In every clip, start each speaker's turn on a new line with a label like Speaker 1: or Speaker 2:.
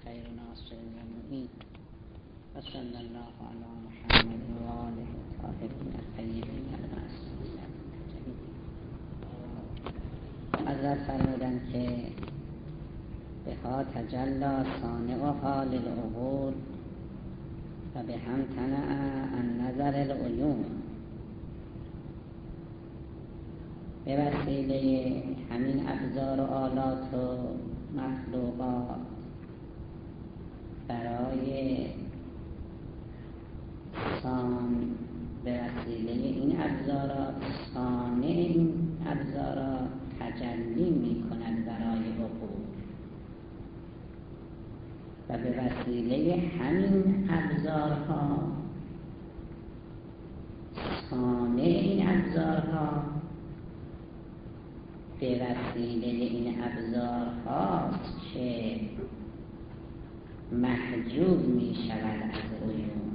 Speaker 1: خیر ناصر و معین و صلی الله علی محمد و آله الطاهرین الطیبین المعصومین المجاهدین. حضرت فرمودند که بها تجلی صانعها للعقول و به هم تنع عن نظر العیون. به وسیله همین ابزار و آلات و مخلوقات برای به وسیله این ابزارات صانع این ابزارات تجلی می کند برای عقول و به وسیله همین ابزارها صانع این ابزارها به وسیله این ابزارهاست که محجوب می شود از عیون.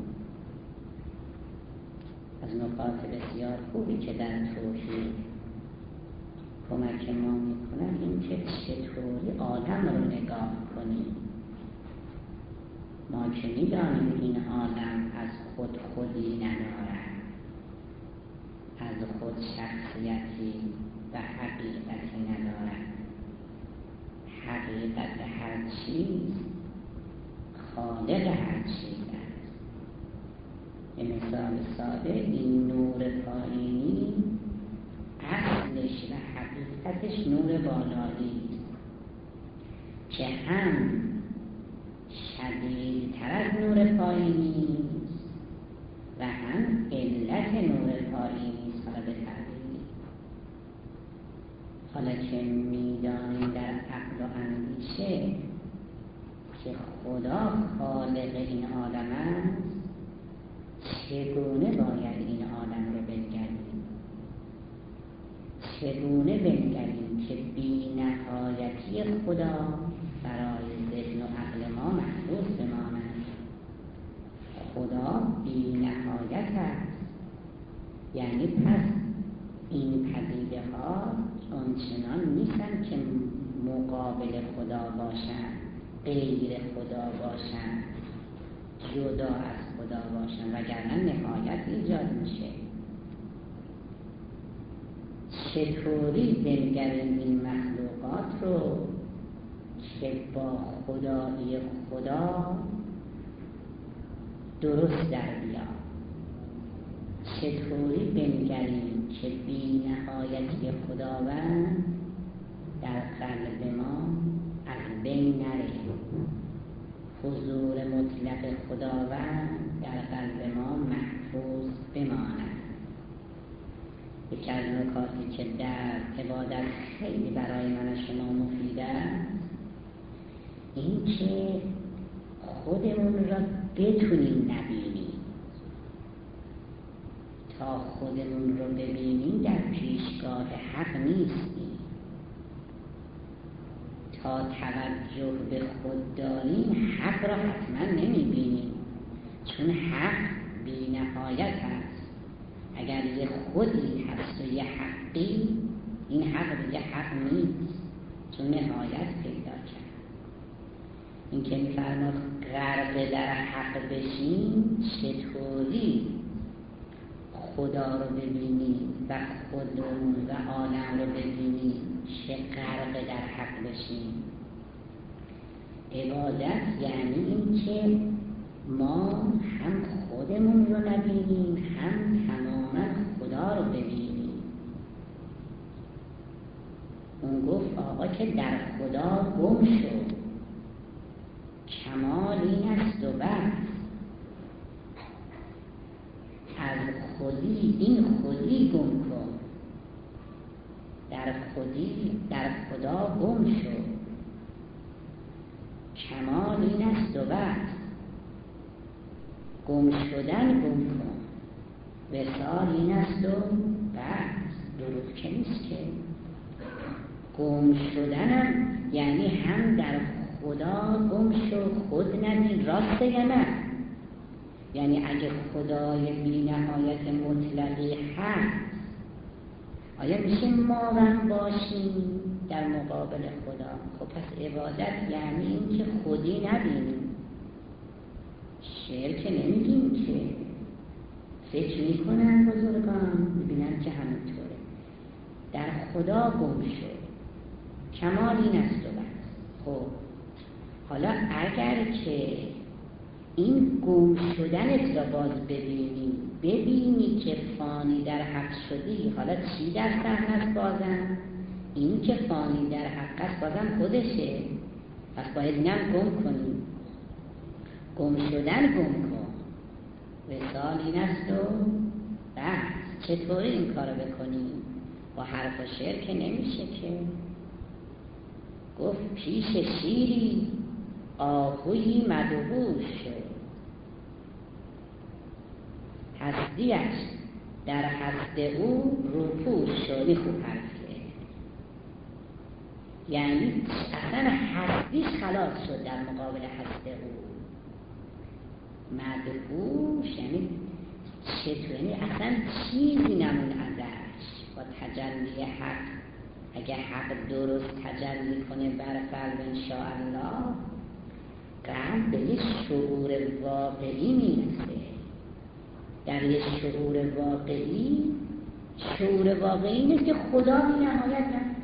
Speaker 1: از نکات بسیار خوبی که در توحید کمک ما می کنند این که چطوری عالم رو نگاه کنیم. ما که می دانیم این عالم از خودی ندارد، از خود شخصیتی و حقیقتی ندارد. حقیقت هر چیز خالق هر چیز است. به مثال ساده این نور پایینی اصلش و حقیقتش نور بالایی که هم شدیدتر از نور پایینی و هم علت نور پایینی حالا به تعبیری. حالا که می‌دانیم در عقل و اندیشه که خدا خالق این عالم است، چگونه باید این عالم رو بنگریم؟ چگونه بنگریم که بی نهایتی خدا برای ذهن و عقل ما محفوظ بماند؟ خدا بی نهایت است، یعنی پس این پدیده ها آنچنان نیستن که مقابل خدا باشند، غیر خدا باشند، جدا از خدا باشند، وگرنه نهایت ایجاد میشه. چطوری بنگریم این مخلوقات رو که با خدایی خدا درست در بیاد؟ چطوری بنگریم که بی نهایتی خداوند در قلب ما از بین نره، حضور مطلق خداوند در قلب ما محفوظ بماند؟ یکی از نکاتی که در عبادت خیلی برای من و شما مفید است این که خودمون را بتونیم نبینیم. تا خودمون رو ببینیم در پیشگاه حق نیستیم. تا توجه به خود داریم حق را حتما نمیبینیم، چون حق بی نهایت هست. اگر یه خودی هست و یه حقی، این حق دیگه حق نیست، چون نهایت پیدا کرد. این که میفرماد غرق در حق بشیم، چطوری خدا رو ببینیم و خودمون و عالم رو ببینیم که غرق در حق بشیم؟ عبادت یعنی این که ما هم خودمون رو نبینیم، هم تماما خدا رو ببینیم. اون گفت آقا که در خدا گم شد، کمال این است و بس. از خودی این خودی گم کن، در خدا گم شد، کمال این است و بس. گم شدن گم کن، وصال این است و بس. دروغ که نیست که. گم شدنم یعنی هم در خدا گم شد، خود ندید. راسته یا نه؟ یعنی اگه خدای بی نهایت مطلقی هست، آیا میشه ما هم باشیم در مقابل خدا؟ خب پس عبادت یعنی این که خودی نبینیم. شعر که نمیگیم که فکر میکنن بزرگان ببینن که همینطوره. در خدا گم شد، کمال این است و بس. خب حالا اگر که این گم شدنت را باز ببینی که فانی در حق شدی، حالا چی در صحنه است بازم؟ این که فانی در حق است بازم خودشه، پس باید اینم گم کنی. گم شدن گم کن، وصال این است و بس. چطوری این کارو بکنی؟ با حرف و شعر که نمیشه که. گفت پیش شیری آهویی مدهوش شد، هستیش در هست او روپوش شد. خوب حرفیه، یعنی اصلا هستیش خلاص شد در مقابل هست او. مدهوش یعنی چطور؟ یعنی اصلا چیزی نمون ازش. با تجلی حق، اگه حق درست تجلی کنه بر قلب انشاءالله، قلب به یک شعور واقعی میرسه. در یک شعور واقعی، شعور واقعی اینه که خدا بی نهایت هست،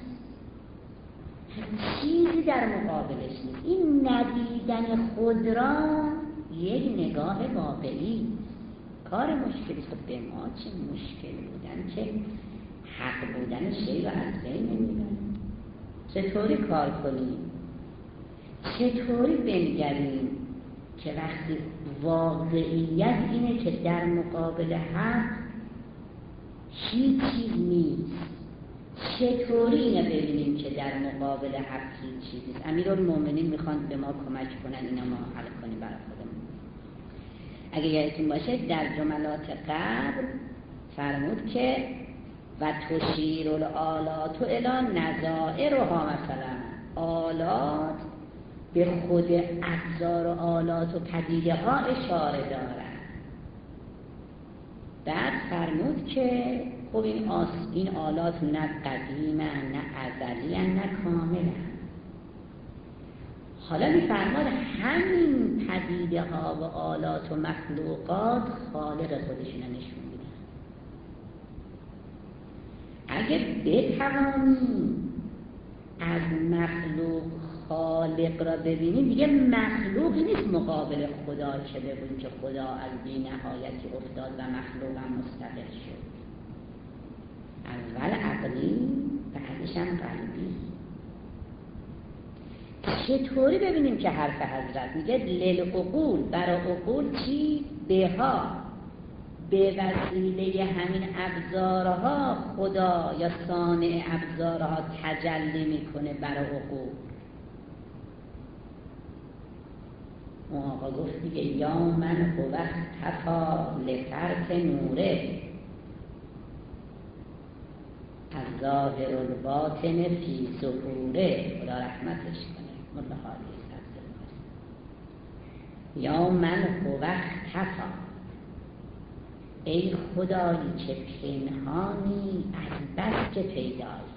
Speaker 1: چیزی در مقابلش نیست. این ندیدن خود را یک نگاه واقعی. کار مشکلی خب به ما چه مشکل بودن که حق بودن شیء رو از بین نمیبریم. چطوری کار کنیم؟ چطوری بنگریم که وقتی واقعیت اینه که در مقابل حق هیچ چیز نیست، چطوری اینو ببینیم که در مقابل حق هیچ چیز نیست؟ امیرالمومنین میخوان به ما کمک کنن اینا ما حل کنیم برای خودمون. اگه یادتون باشه در جملات قبل فرمود که و تشیر الآلات الی نظائرها، مثلا آلات به خود ابزار و آلات و پدیده ها اشاره دارن. بعد فرمود که خب این آلات نه قدیمن، نه ازلی‌اند، نه کاملن. حالا میفرماد همین پدیده ها و آلات و مخلوقات خالق خودشون نشون میدن. اگه بتوانیم از مخلوق خالق را ببینیم، دیگه مخلوقی نیست مقابل خدا که بگوییم که خدا از بی نهایتی افتاد و مخلوق هم مستقل شد. اول عقلی، بعدش هم قلبی. چطوری ببینیم که حرف حضرت میگه للعقول، برای عقول چی؟ بها، به وسیله همین ابزارها خدا یا صانع ابزارها تجلی میکنه برای عقول. اون آقا گفت دیگه یا من هو اختفا لفرق نوره از ظاهر الباطن فی ظهوره. خدا رحمتش کنه ملا حالی سبزه. یا من هو اختفا، ای خدایی که پنهانی از بس که پیدایی.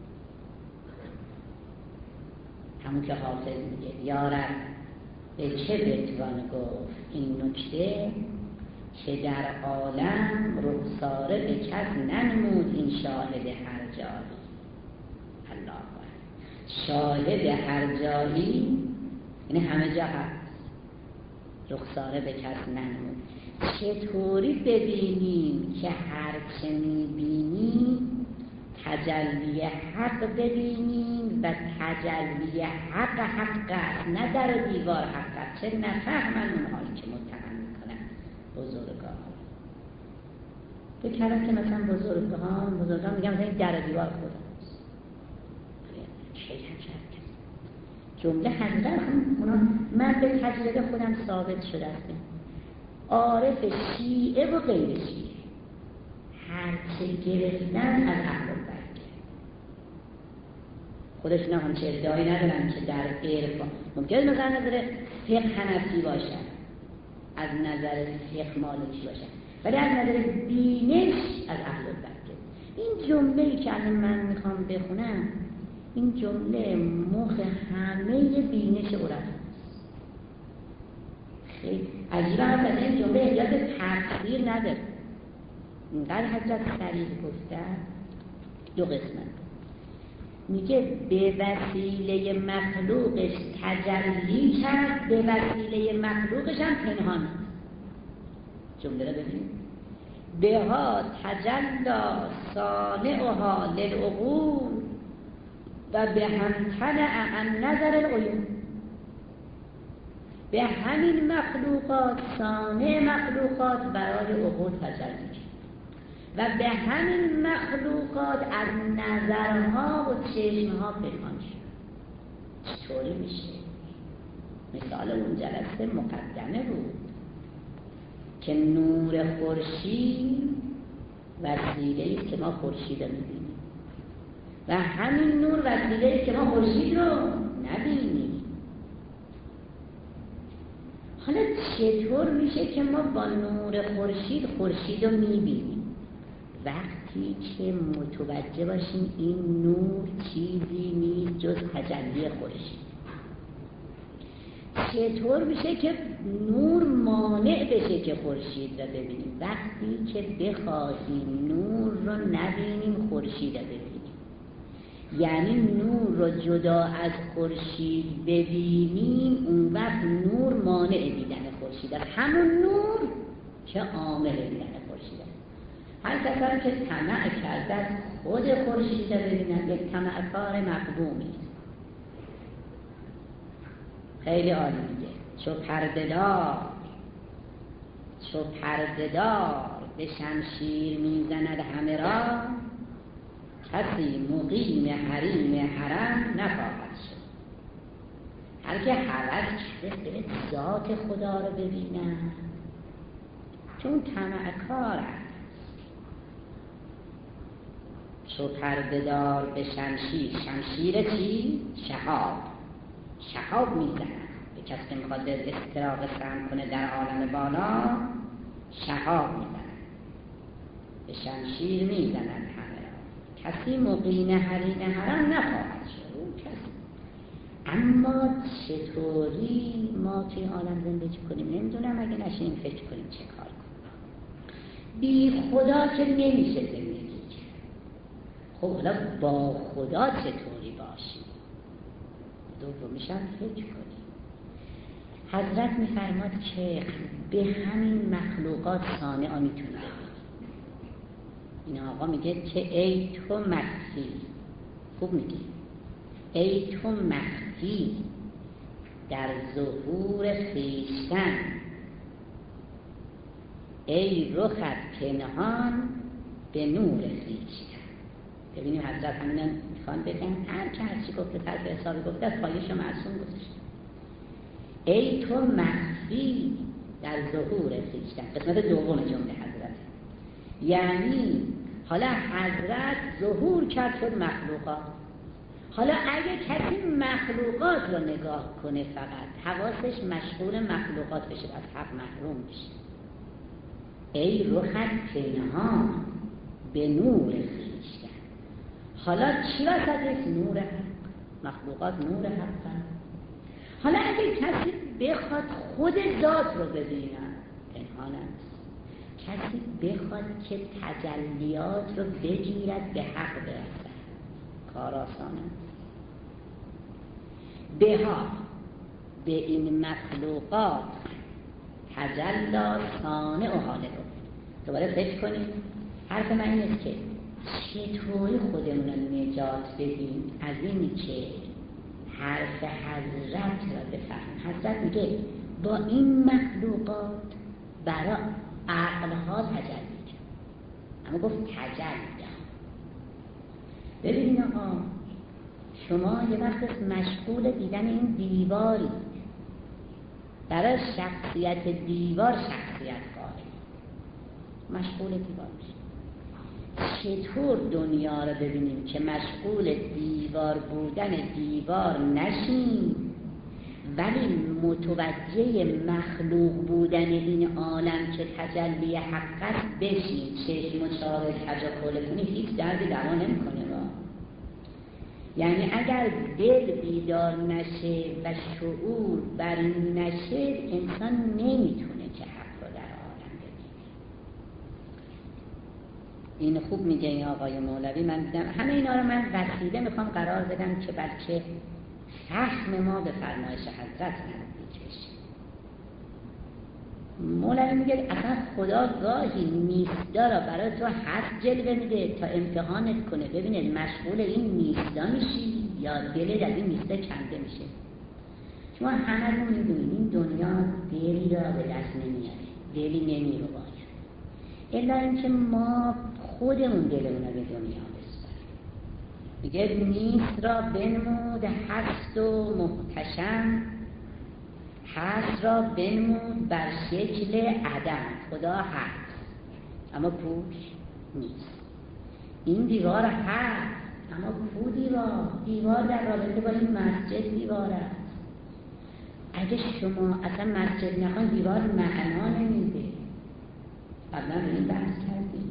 Speaker 1: همون که حافظ میگه یا رب به چه بتوان گفت این نکته که در عالم رخساره به کس ننمود این شاهد هر جایی. الله اکبر. شاهد هر جایی یعنی همه جا هست، رخساره به کس ننمود. چطوری ببینیم که هر چه میبینیم تجلی حق ببینیم و تجلی حق حق است، نه در دیوار حق است. چه نفهمن اونهایی که متهم میکنن بزرگان. به کلام که مثلا بزرگان میگن مثلا این در دیوار خداست. جمله حضرت اونا من به تجربه خودم ثابت شده است. عارف شیعه و غیر شیعه هرچه گرفتن از اهل البیت، خودشون هم چه ادعایی ندارن که در عرفان ممکنه مثلا نظر فقه حنفی باشن، از نظر فقه مالکی باشن، ولی از نظر بینش از اهل البیت. این جمله‌ای که الان من میخوام بخونم، این جمله مخ همه بینش عرفاست. خیلی عجیبه هم از این جمله احتیاج به تفسیر نداره. اینقدر حضرت صریح گفتن. دو قسمت میگه به وسیله مخلوقش تجلی کرد، به وسیله مخلوقش هم پنهان. جمله رو ببینید. بها تجلا صانعها للعقول و به همتنع عن نظر العیون. به همین مخلوقات صانع مخلوقات برای عقول تجلی کرد و به همین مخلوقات از نظرها و چشمها پنهان شد. چطوری میشه؟ مثال اون جلسه مقدمه بود که نور خورشید وسیله‌ای است که ما خورشید رو می‌بینیم و همین نور وسیله‌ای است که ما خورشید رو نبینیم. حالا چطور میشه که ما با نور خورشید رو می‌بینیم؟ وقتی که متوجه باشیم این نور چیزی نیست جز تجلی خورشید. چطور میشه که نور مانع بشه که خورشید را ببینیم؟ وقتی که بخواهیم نور رو نبینیم خورشید را ببینیم، یعنی نور رو جدا از خورشید ببینیم، اون وقت نور مانع دیدن خورشید است، همون نور که عامل دیدن خورشید است. هر کسی که طمع کرده از خود خورشید را ببینن یک طمعکار مقدومی است. خیلی عالی میگه چو پرده‌دار به شمشیر میزند همه را، کسی مقیم حریم حرم نخواهد شد. هر که هوس کرده به ذات خدا رو ببینن چون طمعکار است. چو پرده‌دار به شمشیر چی؟ شهاب میزنن به کسی که میخواد به استراق سهم کنه در عالم بالا. شهاب میزنن، به شمشیر میزنن همه را، کسی مقیم حریم حرم نخواهد شد. کسی. اما چطوری ما توی عالم زندگی کنیم نمیدونم، اگه نشیم فکر کنیم چه کار کنیم. بی خدا که نمیشه زندگی کرد. خب حالا با خدا چطوری باشیم؟ دومیش هم فکر کنیم. حضرت میفرماد که به همین مخلوقات صانعا میتونی ببینی. این آقا میگه که ای تو مخفی، خوب میگی، ای تو مخفی در ظهور خویشتن، ای رخت پنهان به نور خویشتن. ببینیم حضرت همین میخوان بگن هر که هرچی گفته طرف حسابی گفته از خواهش معصوم گذاشته. ای تو مخفی در ظهور خویشتن، قسمت دوم جمله حضرت. یعنی حالا حضرت ظهور کرد شد مخلوقات. حالا اگه کسی مخلوقات رو نگاه کنه فقط حواسش مشغول مخلوقات بشه از حق محروم بشه. ای رخت پنهان به نور خویشتن. حالا چی وسطش؟ نور حق. مخلوقات نور حق. حالا اگه کسی بخواد خود ذات رو ببینن پنهان است. کسی بخواد که تجلیات رو بگیرد به حق برسد کار آسان است. بها به این مخلوقات تجلا صانع و حالق. دوباره فکر کنید. حرف من این است که چطوری خودمون رو نجات بدیم از این که حرف حضرت را بفهمیم. حضرت میگه با این مخلوقات برای عقلها تجلی کرد، اما گفت تجلی. ببینید آقا شما یه وقت مشغول دیدن این دیواری، برای شخصیت دیوار شخصیت قائل مشغول دیوار میشه. چطور دنیا رو ببینیم که مشغول دیوار بودن دیوار نشیم ولی متوجه مخلوق بودن این عالم که تجلی حق است بشیم؟ چشم مشاهده تجاهل کنی هیچ دردی دوا نمیکنه. یعنی اگر دل بیدار نشه و شعور بر نشه، انسان نمیتونه که حق رو در عالم ببینه. این خوب میگه این آقای مولوی. من دیدم همه اینا رو من وسیله میخوام قرار بدم که بلکه فهم ما به فرمایش حضرت نزدیک بشه. مولوی میگه اصلا خدا گاهی نیستا را برای تو حق جلوه میده تا امتحانت کنه، ببینه مشغول این نیستا میشی یا دلت از این نیستا کنده میشه. شما همه رو میدونید این دنیا دلی را به دست نمیاره، دلی نمیره باید، الا اینکه ما خودمون دلمون رو به دنیا بسپاریم. میگه نیست را بنمود هست و محتشم، هست را بنمود بر شکل عدم. خدا هست اما پوش نیست. این دیوار هست اما کو دیوار در رابطه با این مسجد دیوار است. اگه شما اصلا مسجد نخواهید دیوار معنا نمیده. قبلا به این بحث کردیم.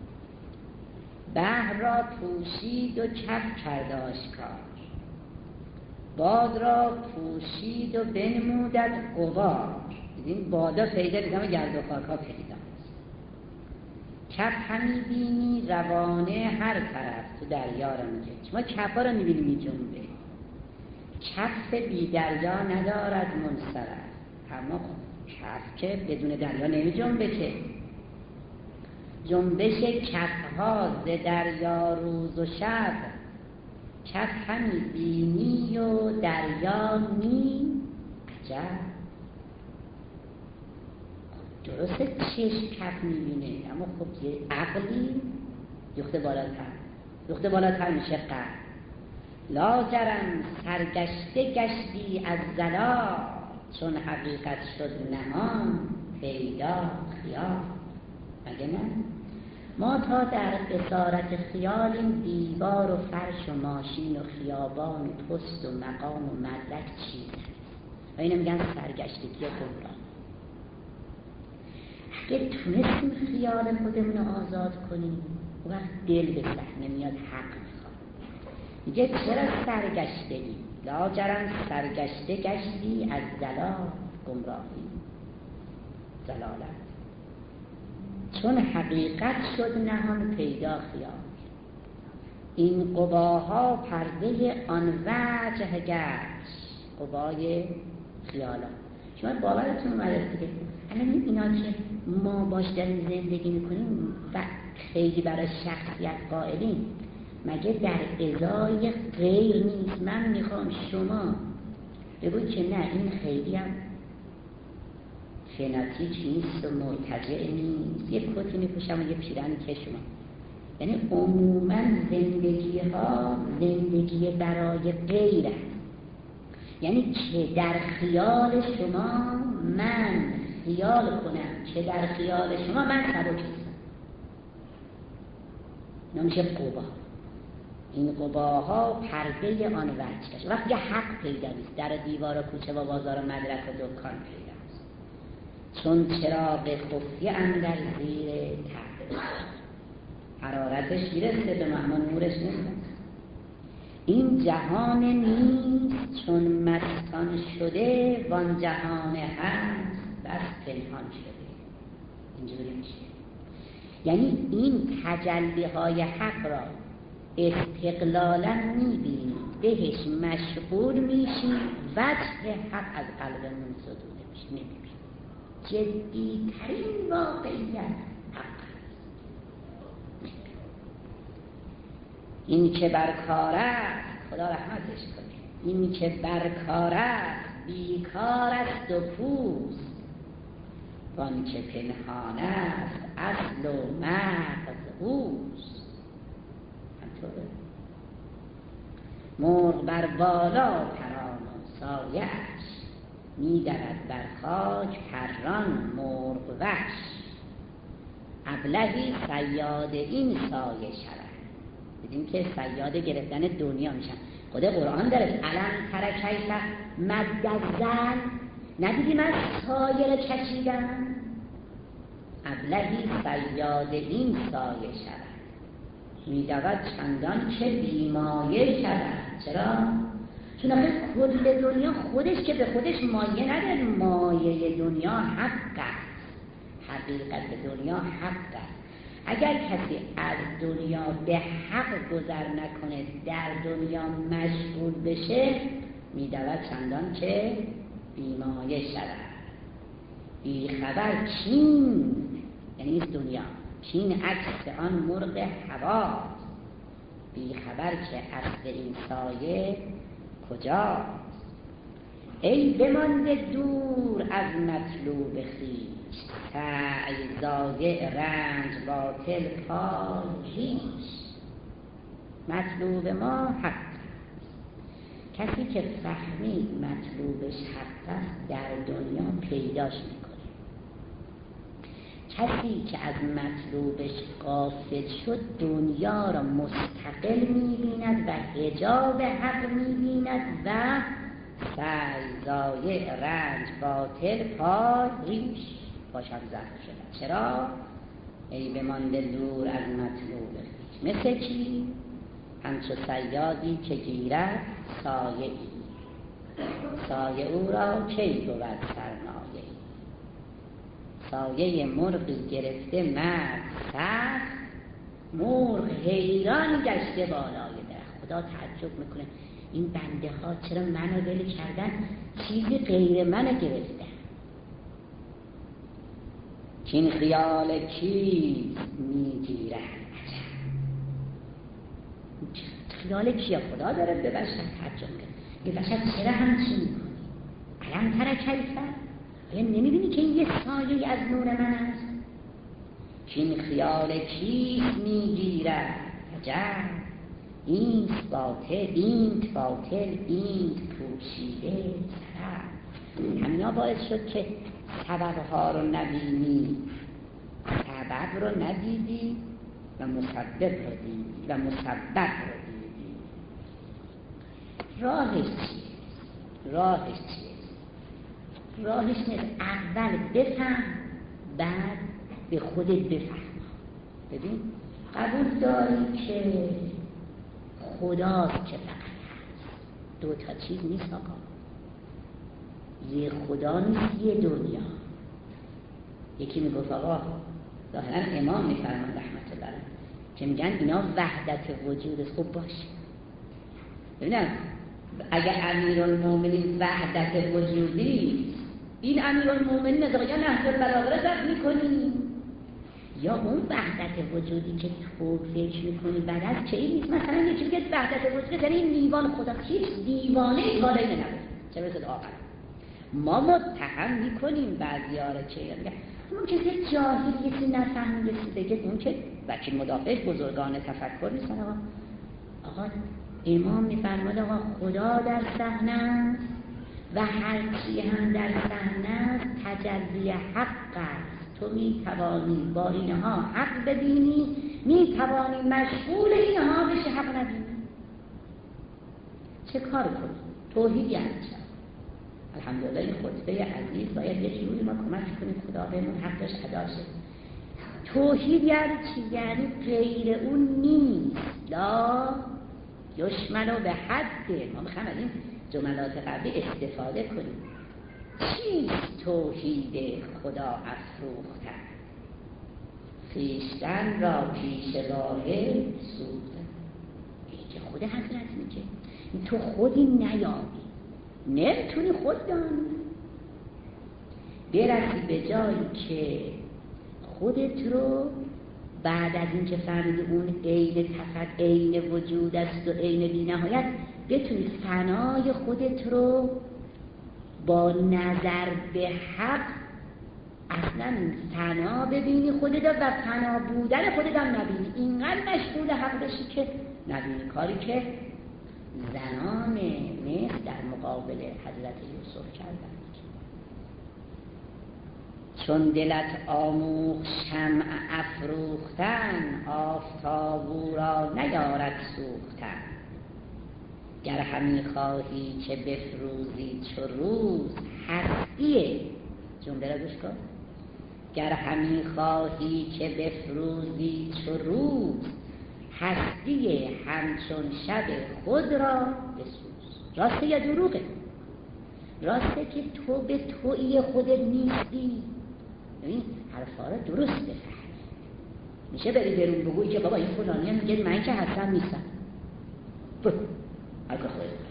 Speaker 1: بحر را پوشید و کف کرده آشکار، باد را پوشید و بنمودد غبار. این بادا پیدا دیدم، گرد و خاک ها پیدا. کف همی بینی روانه هر طرف، تو دریا رو میگه. شما کف ها رو میبینی میجنبه، کف بی دریا ندارد منصرف. اما کف که بدون دریا نمیجنبه که. جنبش کف ها ز دریا روز و شب، کف همی بینی و دریا نی عجب. درسته چشم کف میبینه، اما خب یه عقلی یخته بالاتر میشه قلب. لاجرم سرگشته گشتی از ضلال، چون حقیقت شد نهان پیدا خیال. مگه نه؟ ما تا در اسارت خیالیم، دیوار و فرش و ماشین و خیابان و پست و مقام و مدرک چیز و اینو میگن سرگشتگی گمراه. اگه تونستیم خیال خودمون رو آزاد کنیم، وقت دل به صحنه میاد، حق میخواد. میگه چرا سرگشتگی؟ لاجرم سرگشته گشتی از ضلال، گمراهی، ضلالت، چون حقیقت شد نهان پیدا خیال. این قباها پرده آن وجه گشت، قبای خیالات. شما باورتون اومده دیگه الان اینا که ما باش داریم زندگی میکنیم و خیلی برای شخصیت قائلیم، مگه در ازای غیر نیست؟ من میخوام شما بگوید که نه این خیلی هم فناتیک نیست و مرتجع نیست، یک کتی میپوشم و یه پیرن کشم. یعنی عموما زندگی ها زندگی برای غیر هست. یعنی که در خیال شما من خیال کنم، که در خیال شما من سبک نیستم. نمیشه قبا. این قباها پرده آن وجه کش. وقتی حق پیدا نیست، در دیوار و کوچه و بازار و مدرک و دکان پیدا است. چون چراغ خفیه اندر زیر تخت، حرارتش میرسه به معمول نورش نیست. این جهان نیست چون مستان شده، وان جهان هست بس پنهان شده. اینجوری میشه. یعنی این تجلی های حق را استقلالا میبینی، بهش مشغول میشی، وجه حق از قلبمون صدوده میشه، میبینی جدی ترین واقعیت حق است. این که برکار است، خدا رحمتش کنه، این که برکار است بیکار است و پوست، وان که پنهان است اصل و مغز اوست. همطوره. مرغ بر بالا پران و سایش، می‌درد بر خاک پران مرغ وحش. ابلهی صیاد این سایه شود. دیدیم که صیاد گرفتن دنیا میشن. خود قرآن داره علم ترکیف مدزن، ندیدی من سایه رو کشیدم. ابلهی صیاد این سایه شود، میدود چندان که بیمایه شود. چرا؟ چون آخه کل دنیا خودش که به خودش مایه نداره، مایه دنیا حق است، حقیقت دنیا حق است. اگر کسی از دنیا به حق گذر نکنه، در دنیا مشغول بشه، می‌دود چندان که بیمایه شود. بی خبر چین، یعنی دنیا چین عکس آن مرغ هوا، بی خبر که اصل این سایه کجاست. ای بمانده دور از مطلوب خویش، سعی ضایع رنج باطل پای هیچ. مطلوب ما حق، کسی که فهمید مطلوبش حق است در دنیا پیداش میکنه. کسی که از مطلوبش غافل شد دنیا را مستقل می‌بیند و حجاب حق می‌بیند و سعی ضایع رنج باطل پای ریش باشم زهر شد. چرا؟ ای بمانده دور از مطلوب خویش. مثل چی؟ همچو صیادی که گیرد سایه ای، سایه او را کی بود سرمایه ای. سایه مرغی گرفته مرد سخت، مرغ حیران گشته بالای درخت. خدا تعجب میکنه این بنده ها چرا منو ول کردن، چیزی غیر منو گرفتن. کین خیال کیست میگیرد، خیال کیه؟ خدا داره به بشر تعجب میکنه. به بشر چرا همچین میکنی؟ علم ترک کیفه، آیا نمیبینی که این یه سایه از نور من است؟ کین خیال کیست میگیرد، عجب اینت باطل، اینت باطل، اینت پوشیده سبب. همینا باعث شد که سببها رو نبینی، سبب رو ندیدی و مسبب رو دیدی و مسبب رو دیدی. راهش چیه؟ راهش چیه؟ راهش نیست اول بفهم بعد به خودت بفهم. ببین قبول داری که خداست که فقط هست، دو تا چیز نیست آقا، یه خدا نیست یه دنیا. یکی میگفت آقا ظاهرا امام میفرمان رحمت الله علیه که میگن اینا وحدت وجود است. خوب باشه ببینم اگر امیرالمومنین وحدت وجودی، این امیرالمومنین از آقایان نهج البلاغه را رد میکنی یا اون وحدت وجودی که تو فکر میکنی بعد از چه این نیست؟ مثلا یه چیزی که وحدت وجودی یعنی این دیوان خدا، هیچ دیوانه ای بالایی نمیاد چه برسه آخر. ما متهم میکنیم بعضی‌ها را که اون که یه جاهل یکی نفهمیده بگه اون که وکیل مدافع بزرگان تفکر نیستن. آقا امام میفرماد آقا خدا در صحنه است و هر چی هم در صحنه است تجلی حق است. تو میتوانی با اینها حق ببینی، میتوانی مشغول اینها بشی حق نبینی. چه کار کنی؟ توحید یعنی چه؟ الحمدلله این خطبه عزیز باید یه جوری ما کمک کنیم خدا بهمون حقش ادا شه. توحید یعنی چی؟ یعنی غیر اون نیست، لا یشمل به حد. ما میخوایم از این جملات قبلی استفاده کنیم. چیست توحید خدا افروختن؟ خویشتن را پیش واحد سوختن. این که خود حضرت میگه تو خودی نیابی، نمیتونی خود دانی برسی به جایی که خودت رو بعد از این که فهمیدی اون عین تفت عین وجود است و عین بی نهایت، بتونی فنای خودت رو با نظر به حق اصلا فنا ببینی خودت و فنا بودن خودت هم نبینی. اینقدر مشغول حق بشی که نبینی، کاری که زنان مصر در مقابل حضرت یوسف کردند. چون دلت آموخت شمع افروختن، آفتاب او را نیارد سوختن. گر همی خواهی که بفروزی چو روز، هستیه جمله را گوش کن. گر همی خواهی که بفروزی چو روز، هستی همچون شب خود را بسوز. راسته یا دروغه؟ راسته که تو به تویی خودت نیستی. ببین حرفا رو درست بفهم. میشه بری برون بگوی که بابا این فلانی هم میگه من که هستم نیستم. اگه خودت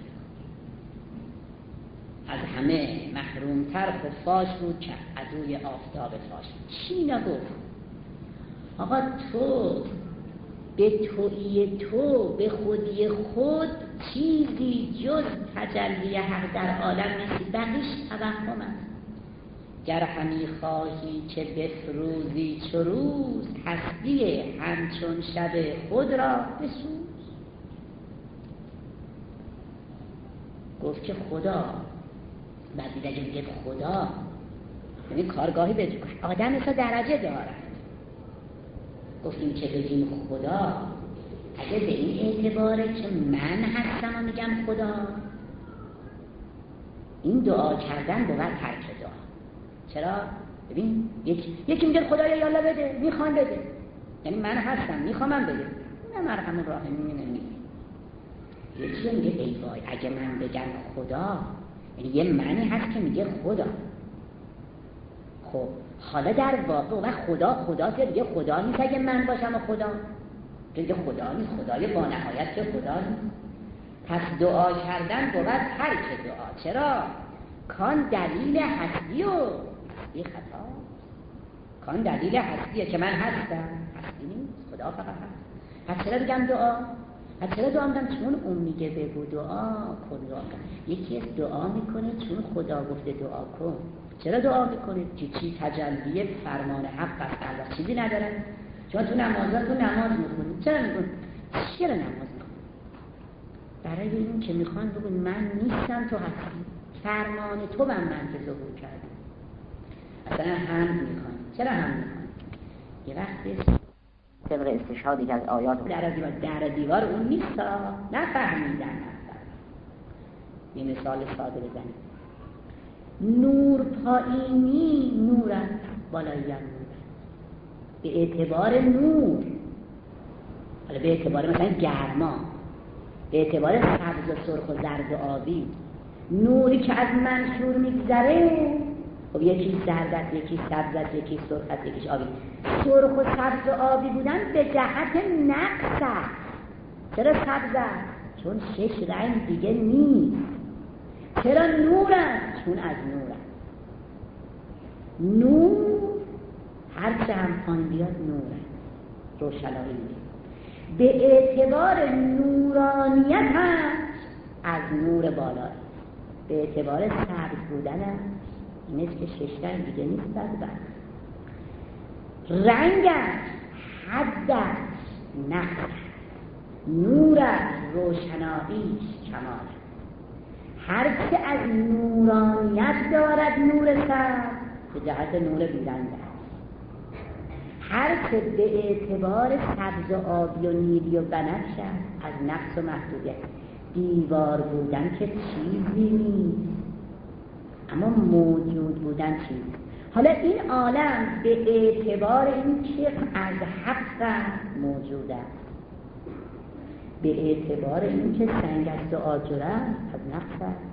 Speaker 1: از همه محرومتر خفاش بود که عدوی آفتاب فاش. چی نگفت؟ آقا تو به تویی تو به خودی خود چیزی جز تجلی حق در عالم نیستی، بقیش توهم است. گر همی خواهی که بفروزی چو روز، هستی همچون شب خود را بسوز. گفت که خدا، بعد دیگه میگه خدا، یعنی کارگاهی به آدم اصلا درجه دارد. گفتیم که بگیم خدا، اگه به این اعتباره که من هستم و میگم خدا، این دعا کردن بود ترک دعا. چرا؟ ببین یکی میگه خدایا یالا بده، میخوام بده، یعنی من هستم میخوام بده، نه مرحم الراحمین نمیده. یکی میگه ای وای اگه من بگم خدا، یعنی یه معنی هست که میگه خدا. خب حالا در واقع و خدا که دیگه خدا نیست اگه من باشم و خدا دیگه خدا نیست، خدای با نهایت که خدا نیست. پس دعا کردن بود ترک دعا. چرا؟ کان دلیل هستی و هستی خطا. کان دلیل هستیه که من هستم، هستی نیست، خدا فقط هست. پس چرا بگم دعا؟ پس چرا دعا میگم؟ چون اون میگه بگو دعا کن دعا کن. یکی از دعا میکنه چون خدا گفته دعا کن. چرا دعا میکنه؟ چی تجلی فرمان حق است، الله چیزی نداره. چون تو نماز میخونی. چرا میخونی؟ چرا نماز میخونی؟ برای این که میخوان بگن من نیستم تو هستی، فرمان تو من که ظهور کردم. اصلا هم میخوان. چرا هم میخوان؟ یه وقتی طبق استشهادی که از آیات در دیوار اون نیست، نفهمیدن. یه مثال ساده بزنیم. نور پایینی نورت، بالایی نورت. به اعتبار نور، حالا به اعتبار مثلا گرما، به اعتبار سبز و سرخ و زرد و آبی، نوری که از منشور میگذره، خب یکی زرد است، یکی سبز است، یکی سرخ است، یکیش آبی. سرخ و سبز و آبی بودن به جهت نقص است. چرا سبز است؟ چون 6 رنگ دیگه نیست. چرا نور است؟ چون از نور است. نور هرچه هم پایین بیاد نور است، روشنایی نیست. به اعتبار نورانیت هست از نور بالا، به اعتبار سبز بودن است. اینست که 6 رنگ دیگه نیست. بعد رنگ است، حد است، نقص، نور است، روشنایی، کمال. هر که از نورانیت دارد نور سبز به جهت نور بیننده است. هر که به اعتبار سبز و آبی و نیلی و بنفش است از نقص و محدودیت. دیوار بودن که چیزی نیست، اما موجود بودن چیزی. حالا این عالم به اعتبار این که از حق موجود است، به اعتبار این که سنگ است و آجر است از نقص است.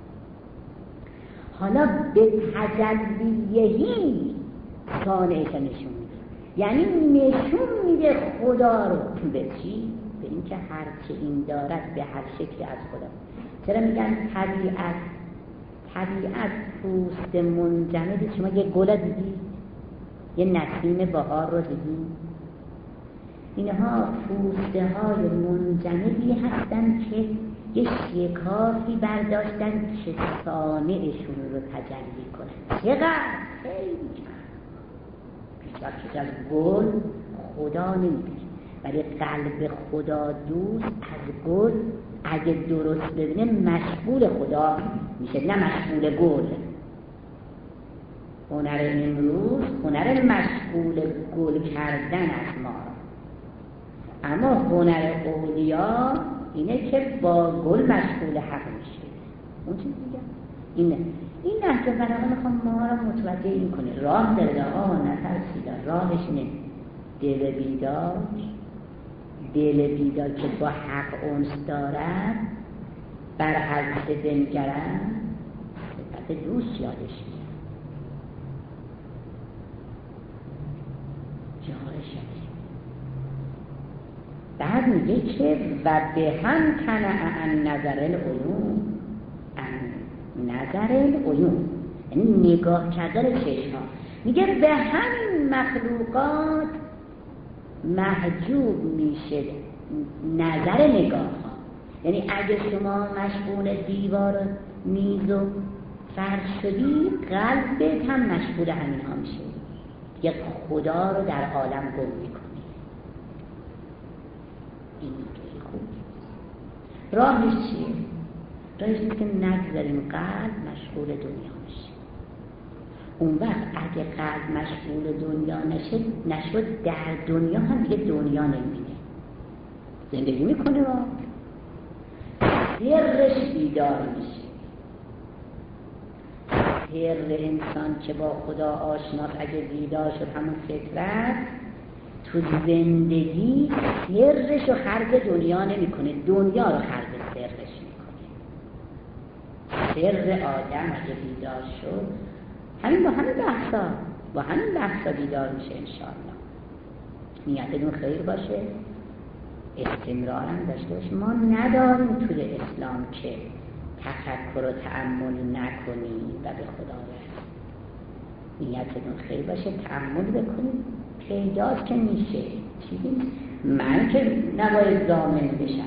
Speaker 1: حالا به تجلیهی صانعه که نشون میده، یعنی نشون میده خدا رو. به چی؟ به این که هر چه این دارد به هر شکلی از خدا. چرا میگن طبیعت پوست منجمدی؟ شما یه گل دیدی؟ یه نسیم بهار رو دیدی؟ اینها پوسته های منجمدی هستن که یه شکافی برداشتن که صانعشون رو تجلی کنن. چقدر؟ خیلی بیشتر از گل خدا نمیبینه، ولی قلب خدا دوست از گل اگه درست ببینه مشغول خدا میشه، نه مشغول گل. هنر امروز هنر مشغول گل کردن از ما، اما هنر اولیا اینه که با گل مشغول حق میشه. اون چیز دیگه اینه. این نهج بلاغه میخوام ما را متوجه این کنه. راه داره، نترسیدن، راهش نه. دل بیدار دل بیدار که با حق انس دارد بر حدیث بنگرد صفت دوست یادش میاد، جارش یادش. بعد میگه که و به هم تنع عن نظر العیون، نظر العیون یعنی نگاه کردن چشم ها. میگه به همین مخلوقات محجوب میشه نظر نگاه ها. یعنی اگه شما مشغول دیوار میز و فرش شدی، قلبت هم مشغول همین ها میشه، یک خدا رو در عالم گم میکنی. این خوب راهش چیه؟ راهش که نگذاریم قلب مشغول دنیا میشه. اون وقت اگه قلب مشغول دنیا نشد در دنیا هم دیگه دنیا نمیبینه، زندگی میکنه و سرش بیدار میشه. سر انسان که با خدا آشناست اگه بیدار شد، همون فطرت تو زندگی سرش رو خرج دنیا نمیکنه، دنیا رو خرج سرش میکنه. سر آدم اگه بیدار شد، همین با همین بحثا بیدار میشه انشاءالله. نیتتون خیر باشه، استمرارم داشته باشه. ما نداریم توی اسلام که تفکر و تأمل نکنی و به خدا برسی. نیتتون خیر باشه، تأمل بکنید، پیداست که میشه. چیزی من که نباید ضامن بشم.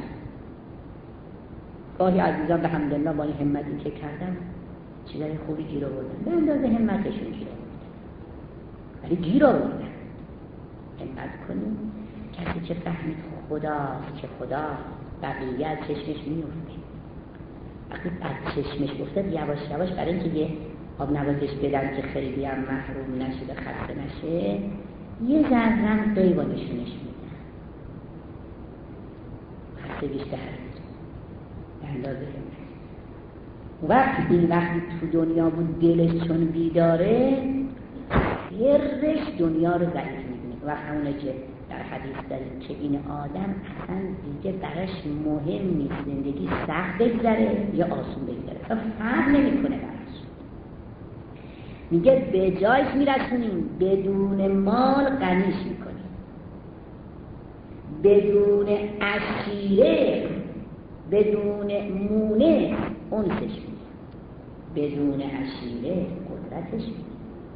Speaker 1: گاهی عزیزان به حمدالله با این همتی که کردم چیزای خوبی گیر آوردن، به اندازه همتشون گیر آوردن، ولی گیر آوردن. همت کنیم. کسی که فهمید خداست که خدا بقیه از چشمش میفته، وقتی از چشمش افتاد یواش یواش برای اینکه یه آب نباتش بدن که خیلی هم محروم نشه، خسته نشه، یه ذرم قیبا نشونش میدن، خسته بیشتر به اندازه همت. وقتی تو دنیا بود دلش چون بیداره، سرش دنیا رو ضعیف می‌بینه. و همونه که در حدیث داریم که این آدم اصلا دیگه براش مهم نیست زندگی سخت بگذره یا آسون بگذره، فرق نمی‌کنه براش. میگه به جایش میرسونیم، بدون مال غنیش میکنیم، بدون عشیره، بدون مونه اونسش میکنیم، بدون عشیره قدرتش میکنیم.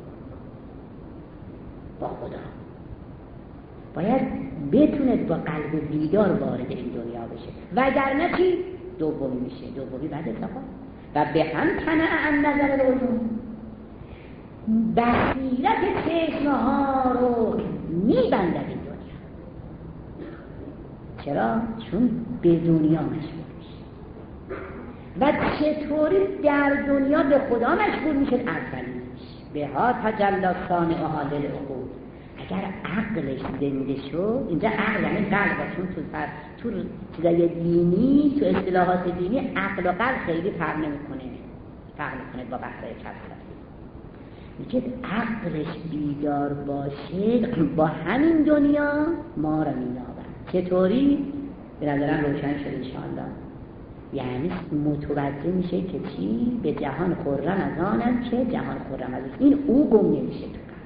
Speaker 1: با خدا باید بتوند با قلب بیدار وارد این دنیا بشه، وگرنه چی؟ دومی میشه، دومی بعد اتفاق. و به هم تنع عن نظر العیون، بصیرت چشمها رو میبندد این دنیا. چرا؟ چون به دنیا مشغول میشه. و چطوری در دنیا به خدا مشغول میشه؟ اولیش به ها تجلی صانعها للعقول. اگر عقلش زنده شد، اینجا عقل یعنی قلب، چون تو چیزای دینی، تو اصطلاحات دینی عقل و قلب خیلی فرق نمیکنه با بحثای فلسفی. میگه عقلش بیدار باشه، با همین دنیا ما رو مینابد. چطوری؟ به نظرم روشن شد انشاءالله. یعنی متوجه میشه که چی؟ به جهان خرم از آنم که جهان خرم از این او گم نمیشه تو قلبش.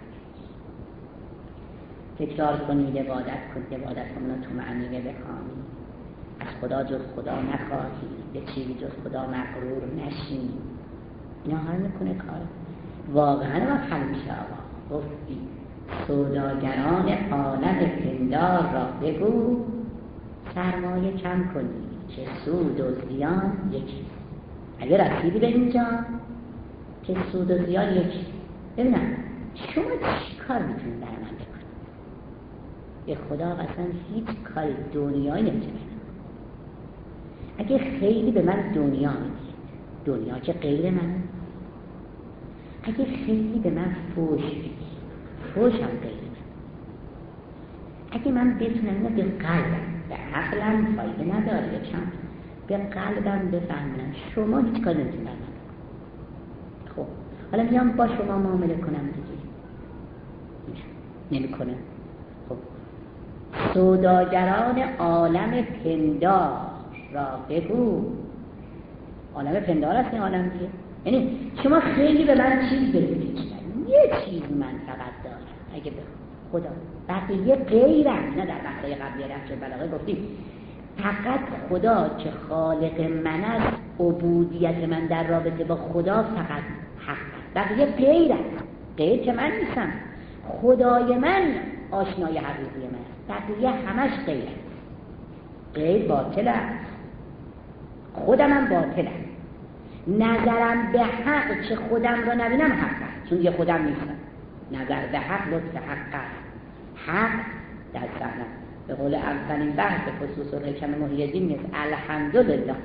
Speaker 1: تکرار کنید، عبادت کنید تو معنی بخوانی، از خدا جز خدا نخواهی، به چیزی جز خدا مغرور نشی. اینا حال میکنه کار واقعا و حل میشه. آقا گفتی سوداگران عالم پندار را بگو، سرمایه کم کنی که سود و زیان یکی. اگر رسیدی به اینجا که سود و زیان یکی، ببینم شما چی کار میتونید برای من بکنید؟ به خدا قسم هیچ کار دنیایی نمیتونه. اگه خیلی به من دنیا میدید، دنیا که غیر منه. اگه خیلی به من فوش میدید، فوش هم غیر من. اگه من بتونم اینو به قلبم، به عقلم فایده نداره چند، به قلبم بفهمم، شما هیچ کار نمیتونید برای من. خب حالا میام با شما معامله کنم دیگه، نمیکنه. خب سوداگران عالم پندار را بگو. عالم پندار است این عالم دیگه. یعنی شما خیلی به من چیز بدید، یه چیز من فقط دارم اگه به خدا بقیه غیرم. نه در مقطع قبلی نهج البلاغه گفتیم فقط خدا که خالق من است، عبودیت من در رابطه با خدا فقط حق است، بقیه غیرم. غیر که من نیستم، خدای من آشنای حقیقی من است، بقیه همش غیر است. غیر باطل است، خودم باطل است. نظرم به حق چه خودم را نبینم حق است، چون یه خودم نیستم. نظر به حق لطف حق است. حق در صحنه به قول اولین بحث خصوص الحکم محی الدین نیست. الحمدلله،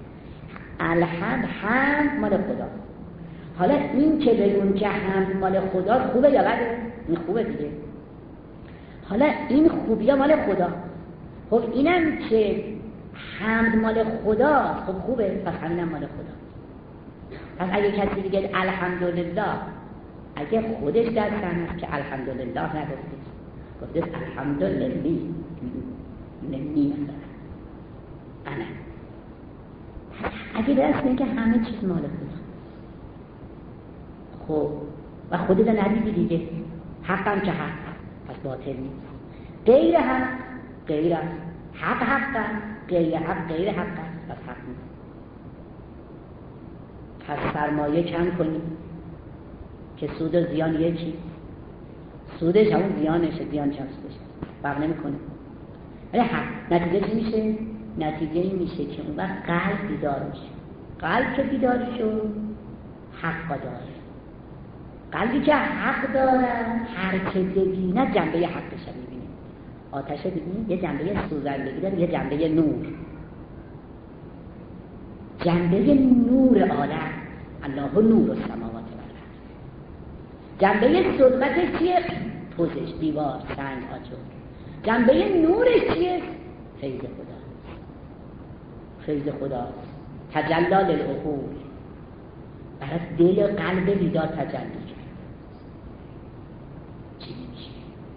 Speaker 1: حمد مال خدا. حالا این که بگون که حمد مال خدا خوبه یا بده؟ این خوبه دیگه. حالا این خوبیه مال خدا. خب اینم که حمد مال خدا، خب خوبه، پس همینم مال خدا. پس اگه کسی دیگه الحمدلله، اگه خودش در صحنه است که الحمدلله نگفته، گفته الحمدلله نمی مثلا اگه درست کنی که همه چیز مال خدا، خب و خودت ندیدی دیگه، حقم که حق پس باطل نیست. غیر حق غیر است، حق حق است، غیر حق غیر حق است، پس حق نیست. پس سرمایه کم کنی که سود و زیان یکی، سودش همون زیانشه، زیان چه سودش فرق نمیکنه. ولی حق نتیجه چی میشه؟ نتیجه این میشه که اون وقت قلب بیدار میشه. قلب که بیدار شد حق داره. قلبی که حق داره هر که ببینه جنبه حقش رو میبینه. آتش ببینید یه جنبه سوزندگی داره، یه جنبه نور. جنبه نور عالم، الله نور السماوات والارض. جنبه ظلمت چیه؟ پوزش، دیوار، سنگ، آجر. جنبه نورش چیه؟ فیض خدا. فیض خدا تجلی للعقول، برای دل قلب بیدار تجلی کرد. چی نمیشه؟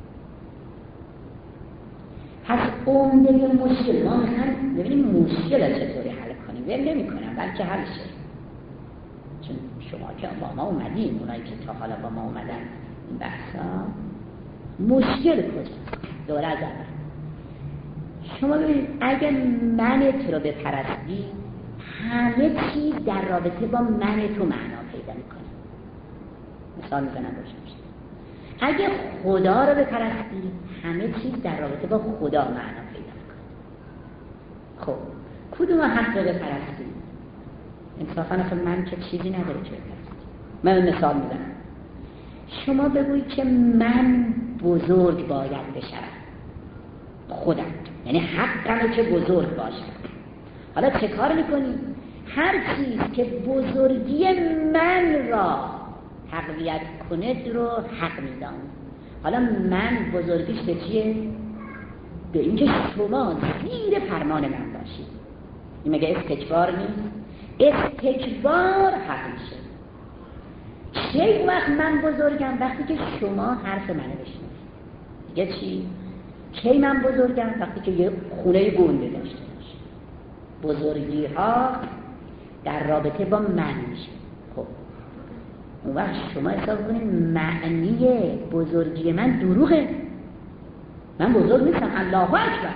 Speaker 1: پس عمده مشکل ما میخوایم ببینیم مشکل را چطوری حل کنیم. ول نمی کنم بلکه حل شه، چون شما که با ما اومدیم، اونایی که تا حالا با ما اومدن این بحثا، مشکل کجاست؟ دوره از اول شما ببینید اگه منت رو بپرستی همه چیز در رابطه با من تو معنا پیدا میکنه. مثال میزنم روشن. اگه خدا رو بپرستی همه چیز در رابطه با خدا معنا پیدا میکنه. خب کدوم حق رو بپرستی؟ انصافاً آخه من که چیزی نداره که بپرستی. من مثال میزنم. شما بگوی که من بزرگ باید بشم، خودم، یعنی حقمه که بزرگ باشم. حالا چه کار میکنی؟ هر چیز که بزرگی من را تقویت کند رو حق میدانی. حالا من بزرگیش به چیه؟ به اینکه شما زیر فرمان من باشید. این مگه استکبار نیست؟ استکبار حق میشه. چه وقت من بزرگم؟ وقتی که شما حرف منو بشنوید. دیگه چی؟ کی من بزرگم؟ وقتی که یه خونه گنده داشته باشه. بزرگی ها در رابطه با من میشه. خب اون وقت شما حساب کنید معنی بزرگی من دروغه. من بزرگ نیستم، الله اکبر.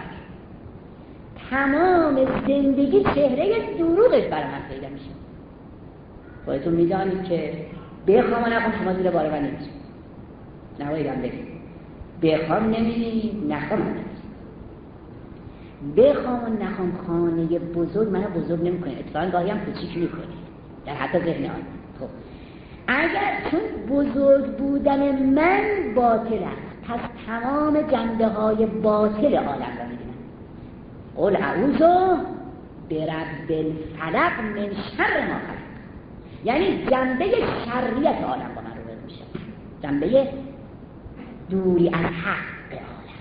Speaker 1: تمام زندگی چهره دروغش برای من پیدا میشه. خودتون میدانید که بخوام و نخوام شما زیر بار من نمیشه. نبایدم بگید بخوام نمیدید، نخوام نمیدید. بخوام و نخوام خانه بزرگ منو بزرگ نمی کنه، اتفاقا گاهی هم کوچیک می کنه در حتی ذهن آن. خب اگر چون بزرگ بودن من باطل است، پس تمام جنبه های باطل عالم را می دونم. قل اعوذ برب الفلق من شر ما خلق. یعنی جنبه شریعت عالم با من رو برد میشه، جنبه دوری از حق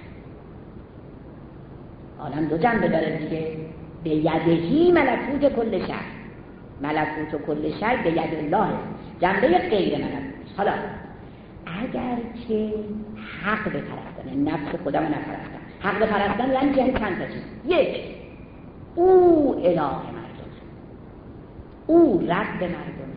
Speaker 1: عالم دو جنبه داره دیگه. به یدهی ملکوت کل شر، ملکوت کل شر به ید الله، جنبه غیر ملکوت. حالا اگر که حق بپرستن، نفس خودم نپرستن، حق بپرستن یعنی چند تا چیز. یک، او اله مردم، او رب مردم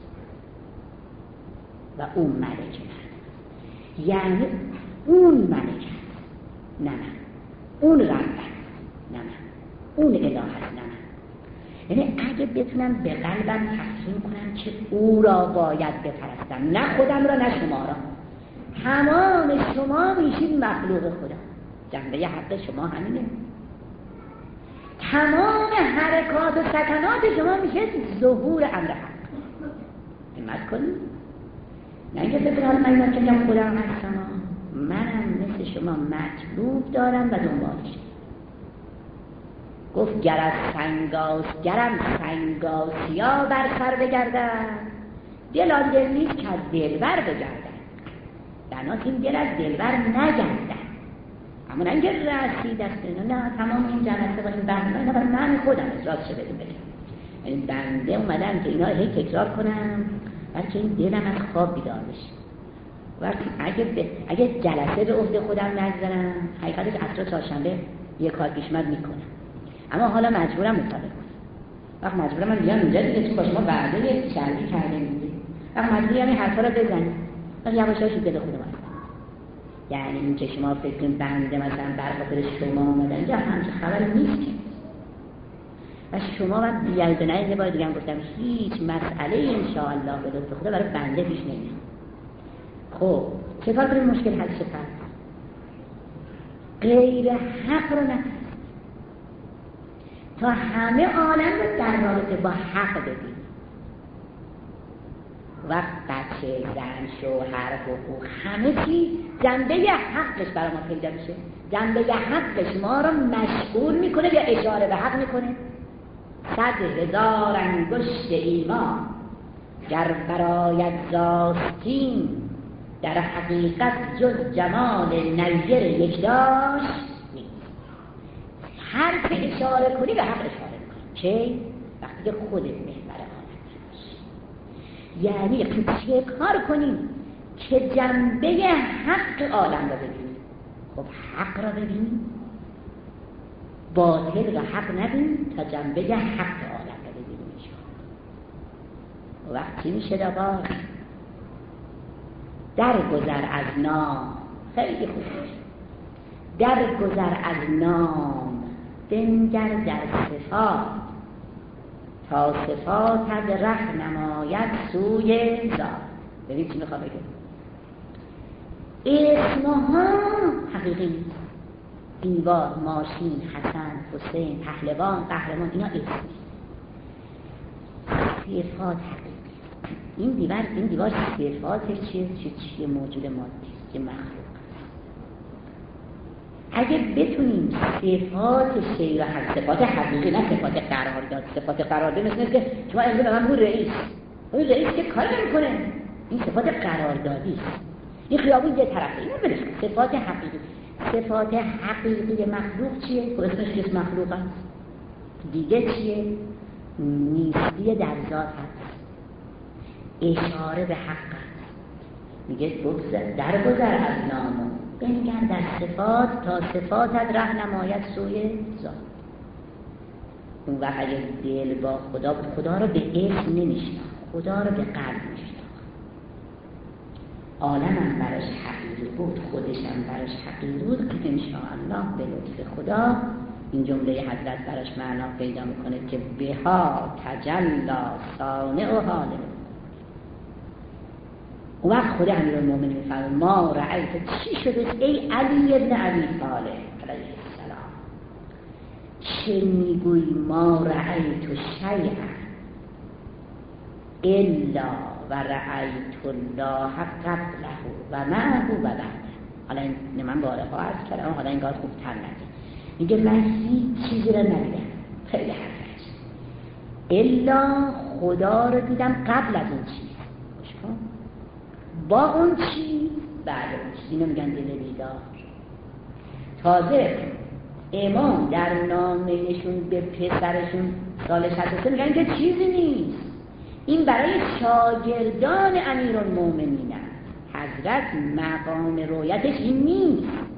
Speaker 1: و او ملک مردم. یعنی اون ملک نه من، اون رب نه من، اون اله هست نه من. یعنی اگه بتونم به قلبم تسلیم کنم که او را باید بپرستم، نه خودم را نه شما را. تمام شما میشید مخلوق خدا، جنبه حق شما همینه. تمام حرکات و سکنات شما میشه ظهور امر حق. همت کنید، نه اینکه فکر حال من که میگم خودم هستم، منم مثل شما مطلوب دارم و دنبالش. گفت گرم سنگاسیا بر سر بگردن، دل آن دل نیست که از دلبر بگردن. بناس این دل از دلبر نگردن، اما نه اینکه رسید است نه. تمام این جلسه با این بحث اینا برای من خودم راست شده بگم، یعنی بنده اومدم که اینا هی تکرار کنم بلکه این دلم از خواب بیدار بشه. وقتی اگه جلسه به عهده خودم نگذارم، حقیقتش عصر چهارشنبه یک کار پیش اومد میکنم، اما حالا مجبورم مطالعه کنم. وقت مجبورم من بیام اینجا دیگه، چون با شما وعده شرعی کرده میگه، وقت مجبورم این حرفا رو بزنم. وقت یواشاش دل خودم هست. یعنی این که شما فکر کنید بنده مثلا بر خاطر شما اومدم اینجا، همچه خبری نیست که. و شما من بی‌البنه یه بار دیگه هم گفتم هیچ مسئله انشاءالله به لطف خدا برای بنده پیش نمیاد. خب چه کار کنیم مشکل حل شه؟ غیر حق رو نکنید تا همه عالم رو در رابطه با حق ببینید. وقت بچه، زن، شوهر، حقوق، همه چی جنبه حقش برای ما پیدا میشه. جنبه حقش ما رو مشغول میکنه یا اشاره به حق میکنه. 100,000 انگشت ایمان گر برآید ز آستین، در حقیقت جز جمال نیر یکداش نیست. هر که اشاره کنی به حق اشاره میکنی. چه؟ وقتی که خودت محور عالم باشی. یعنی چه کار کنیم که جنبه حق عالم را ببینیم؟ خب حق را ببینیم، باطل را حق نبینیم تا جنبه حق عالم را ببینیم. وقتی میشه دقا درگذر از نام، خیلی خوب، درگذر از نام بنگر در صفات، تا صفاتت ره نماید سوی ذات. ببین چی میخوام بگم، اسمها حقیقی نیست. دیوار، ماشین، حسن، حسین، پهلوان، قهرمان، اینا اسم نیست. صفات حقیقی. این دیوار صفاتش چیه؟ موجود مادی، یه مخلوق. اگه بتونیم صفات شی را هم، صفات حقیقی نه صفات قرارداد. صفات قرارداد مثل که شما امروز به من بگو رئیس، اون رئیس که کار نمی‌کنه، این صفات قراردادی است. این خیابون یه طرفه، اینو بلش کن. صفات حقیقی، صفات حقیقی مخلوق چیه؟ اسمش اسم مخلوق است. دیگه چیه؟ نیستی در ذات هست، اشاره به حق است. میگه درگذر از نام بنگر در صفات، تا صفاتت ره نماید سوی ذات. اون وقت اگه دل با خدا بود، خدا رو به اسم نمیشناخت، خدا رو به قلب میشناخت. عالمم براش حقیقی بود، خودشم براش حقیقی بود که انشاءالله به لطف خدا این جمله حضرت براش معنا پیدا میکنه که بها تجلا صانع و حال. اون وقت خود امیرالمومنین میفرماید ما رأیت، چی شده ای علی ابن ابی طالب علیه السلام؟ چه میگوی ما رأیت شیئا الا و رأیت الله قبله و معه و بعده. حالا این من بارها عرض کردم، حالا این گاز خوب تر نگه. میگه من هیچ چیزی رو ندیدم، خیلی حرفش، الا خدا رو دیدم قبل از اون چیز، با اون چی بعد اون چیز. اینو میگن دل بیدار. تازه امام در نامه‌شون به پسرشون سال 63 میگن که چیزی نیست، این برای شاگردان امیرالمومنین است. حضرت مقام رویتش این نیست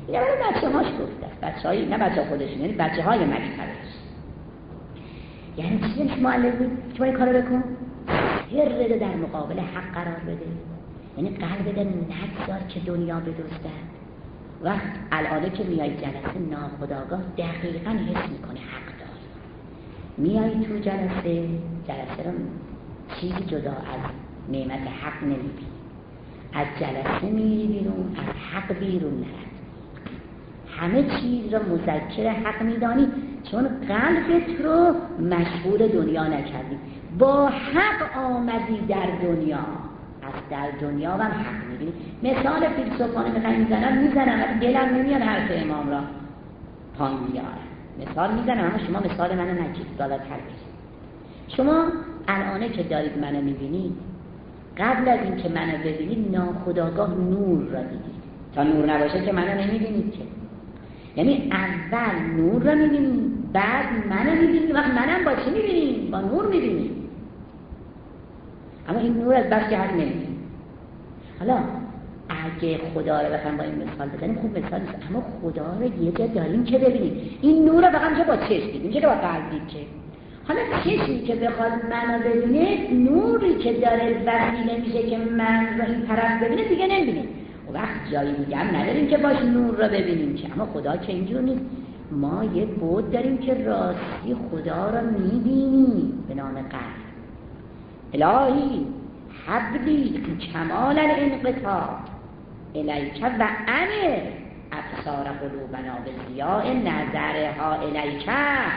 Speaker 1: اینا برای بچه‌هاش گفته، بچه‌های نه بچه خودشون، یعنی بچه‌های مکتبش. یعنی چیزش معلم بود شما این کارو بکن، سر رو در مقابل حق قرار بده، یعنی قلب نگذار که دنیا بدزدد. وقت الان که میای جلسه ناخودآگاه دقیقاً حس میکنی حق داری، میای تو جلسه رو چیزی جدا از نعمت حق نمیبینی، از جلسه میری بیرون، از حق بیرون نرد، همه چیز رو مذکر حق میدانی، چون قلبت رو مشغول دنیا نکردی، با حق آمدی در دنیا، از در دنیا هم حق میبینی. مثال فیلسوفانه میخوایی میزنم ولی دلم نمیاد حرف امام را پایین بیارم. مثال میزنم اما شما مثال منو نگید، بالاتر بشید. شما الانه که دارید منو میبینید، قبل از این که منو ببینید ناخودآگاه نور را دیدید. تا نور نباشه که منو نمیبینید که، یعنی اول نور را میبینید، بعد منو میبینید. وقت منم با چی میبینید؟ با نور میبینید. اما این نور از بس که حد نمیبینید. حالا اگه خدا رو بخوام با این مثال بزنیم، خوب مثال نیست، اما خدا رو یه جا داریم که ببینید. این نور رو بخوام چه با چشم دیدیم، چه با قلب دید که. حالا چشمی که بخواد منو ببینه، نوری که داره وسیله میشه که من رو این طرف ببینه دیگه نمیبینه. و وقت جایی دیگه هم نداریم که باش نور رو ببینیم که. اما خدا که اینجور نیست، ما یه بود داریم که راستی خدا رو میبینیم به نام قلب. الهی حبلی کمال الانقطاع الیک و امر ابصار قلوبنا بضیاء نظرها الیک،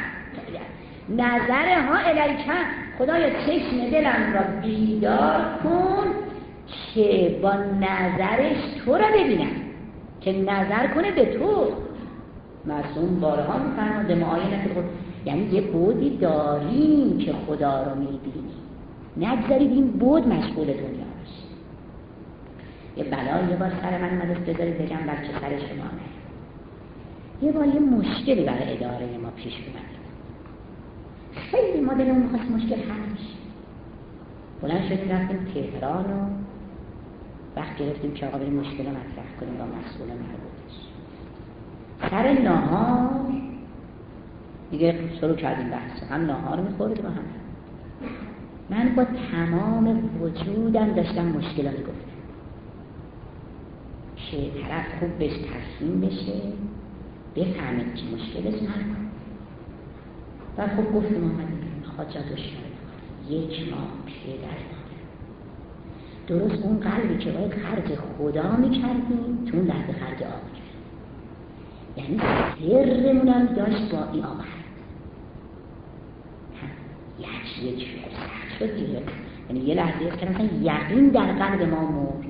Speaker 1: نظرها الیک. خدایا چشم دلم را بیدار کن که با نظرش تو را ببینم، که نظر کنه به تو. معصوم بارها میفرماده معاینه خود، یعنی یه بودی داریم که خدا رو میبینیم، نگذارید این بود مشغول دنیا باشه. یه بلا یه بار سر من اومده، بذارید بگم بچه سر شما نه. یه بار یه مشکلی برای اداره ما پیش اومد، خیلی ما دلمون می‌خواست مشکل حل بشه. بلند شدیم رفتیم تهران و وقت گرفتیم که آقا بریم مشکل رو مطرح کنیم با مسئول مربوطش. سر نهار دیگه شروع کردیم بحث، هم نهار می‌خوردیم و هم من با تمام وجودم داشتم مشکل رو میگفتم که طرف خوب بهش تسلیم بشه، بفهمید که مشکلش حل کنه. و خب گفتم آمدیم آقا جا دشتاره، یک ماه پدر درست اون قلبی که باید خرج خدا میکردیم تو اون لحظه خرج آقا کرد. یعنی سرمونم داشت با این آقا یه چیز شد دیگه. یعنی یه لحظه است که مثلا یقین در قلب ما مرد،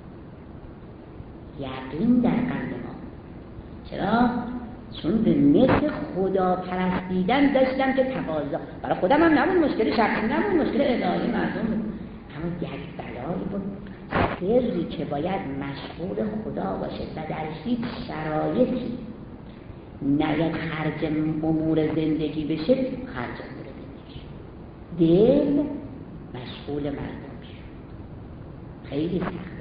Speaker 1: یقین در قلب ما. چرا؟ چون به مثل خدا پرستیدن داشتم که تقاضا برای خودم هم نبود، مشکل شخصی نبود، مشکل الهی مردم بود. اما یک بلایی بود، سری که باید مشغول خدا باشه و در هیچ شرایطی نه خرج امور زندگی بشه، خرج امور زندگی دل مشغول مردم شد. خیلی سخت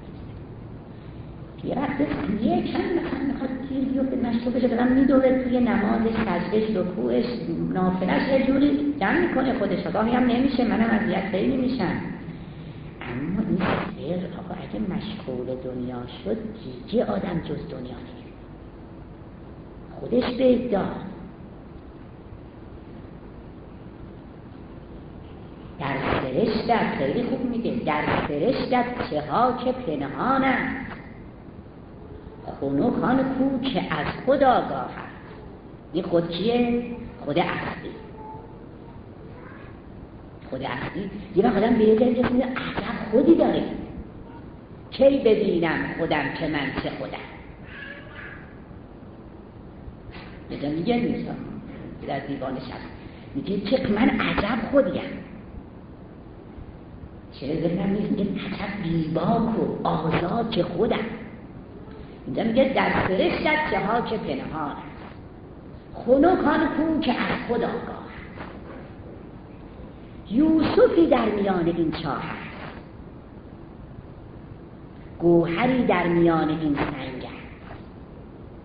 Speaker 1: یه وقت یه چند مثلا میخواد تیر بیفته مشغول بشه، بدم میدوه توی نمازش، سجدش، رکوعش، نافلش، یه جوری جمع میکنه خودش، گاهی هم نمیشه، منم اذیت خیلی میشم. اما این سر آقا اگه مشغول دنیا شد دیگه آدم جز دنیا نگه خودش به دار. در سرشتت خیلی خوب میگه، در سرشتت چه ها که پنهان است، خونو خان کو که از خود آگاه هست. این خود کیه؟ خود اصلی. خود اصلی یه وقت آدم به یه جایی رسیده عجب خودی داره، کی ببینم خودم که من چه خودم. یه میگه نیستم در دیوان شب میگه که من عجب خودیم، چه ذهنم نیست، میگه عجب بیباک و آزاد که خودم. اینجا میگه در سرشتت چه ها که پنهان است، خنکان کو که از خود آگاه. یوسفی در میان این چاه است، گوهری در میان این سنگ است.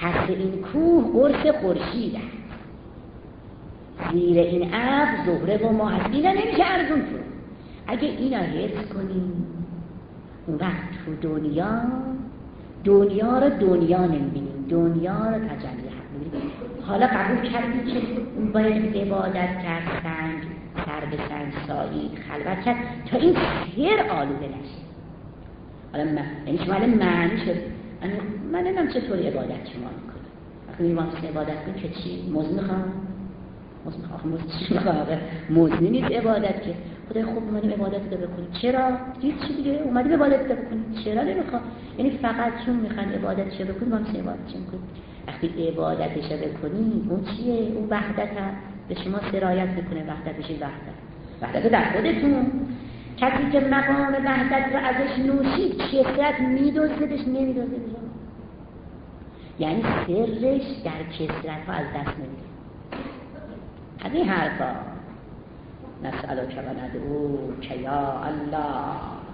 Speaker 1: پس این کوه قرص خورشید است، زیر این ابر زهره و ماه است. اینا نمیشه ارزون شد. اگه اینا حفظ کنیم اون وقت تو دنیا رو دنیا نمیبینیم، دنیا رو تجلی حق میبینیم. حالا قبول کردیم که باید عبادت کرد، سنگ سر به سنگ سایید، خلوت کرد تا این سر آلوده نشه. حالا یعنی شما معنی شد من نمیدونم چطوری عبادت شما میکنم. وقتی میریم عبادت کنیم که چی؟ موز میخوام موزنی نیست عبادت که خدای خوب اومدیم عبادت رو بکنیم. چرا؟ هیچ دیگه اومدیم عبادت رو بکنیم. چرا نمیخوام؟ یعنی فقط چون میخوان عبادتش رو بکنیم ما هم عبادتش میکنیم. وقتی عبادتش رو بکنیم اون چیه؟ اون وحدت به شما سرایت میکنه. وحدت بشه وحدت در خودتون. کسی که مقام وحدت رو ازش نوشید کثرت میدوزدش نمیدوزه بجا، یعنی سرش در کثرت ها از دست نمیده. از این حرفا نسألک و ندعوک یا الله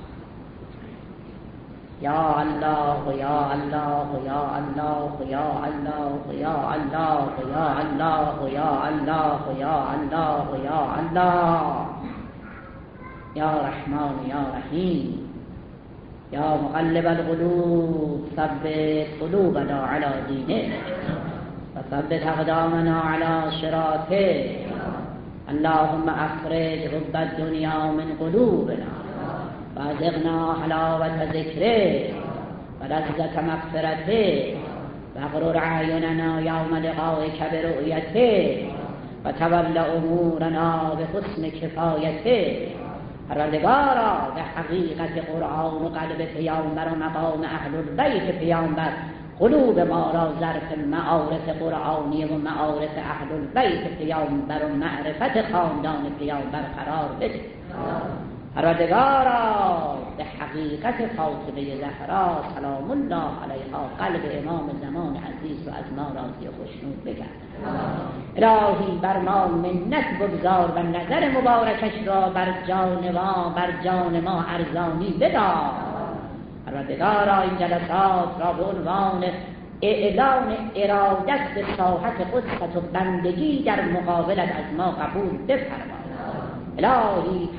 Speaker 1: یا الله یا الله یا الله یا الله یا الله یا الله یا الله یا الله یا الله یا رحمان یا رحیم یا مقلب القلوب ثبت قلوبنا علی دینک و ثبت اقدامنا علی صراطک. اللهم اخرج حب الدنیا من قلوبنا و ازغنا حلاوت ذکرک و لذت مغفرتک و اغرر اعیننا یوم لقائک برؤیتک و تول امورنا بحسن کفایتک. پروردگارا به حقیقت قرآن و قلب پیامبر و مقام اهل البیت پیامبر قلوب ما را ظرف معارف قرآنی و معارف اهل البیت پیامبر و معرفت خاندان پیامبر قرار بده. پروردگارا به حقیقت فاطمه زهرا سلام الله علیها قلب امام زمان عزیز و از ما راضی و خوشنود بگرد. الهی بر ما منت بگذار و نظر مبارکش را بر جان ما ارزانی بدار. پروردگارا این جلسات را به عنوان اعلان ارادت به ساحت قدست و بندگی در مقابلت از ما قبول بفرما. الهی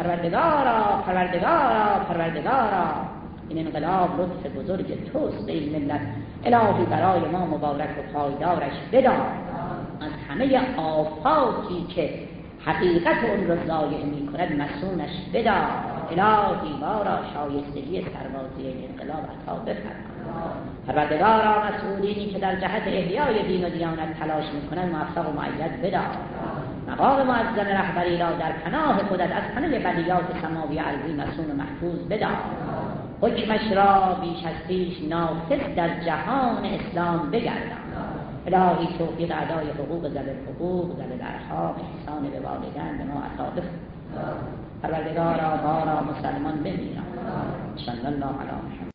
Speaker 1: پروردگارا این انقلاب لطف بزرگ توست به این ملت. الهی برای ما مبارک و پایدارش بدار. از همه آفاتی که حقیقت اون رو ضایع می کند مسونش بدار. الهی ما را شایستگی سربازی این انقلاب عطا بفرما. پروردگارا مسئولینی که در جهت احیای دین و دیانت تلاش می کنند موفق و مؤید بدار. مقام معظم رهبری را در پناه خودت از همه بلیات سماوی ارضی مسون و محفوظ بدار. حکمش را بیش از پیش نافذ در جهان اسلام بگردان. الهی توفیق ادای حقوق ذوی الحقوق، ذوی الارحام، احسان به والدین به ما عطا بفرما. پروردگارا ما را مسلمان بمیران. صلی الله علی محمد.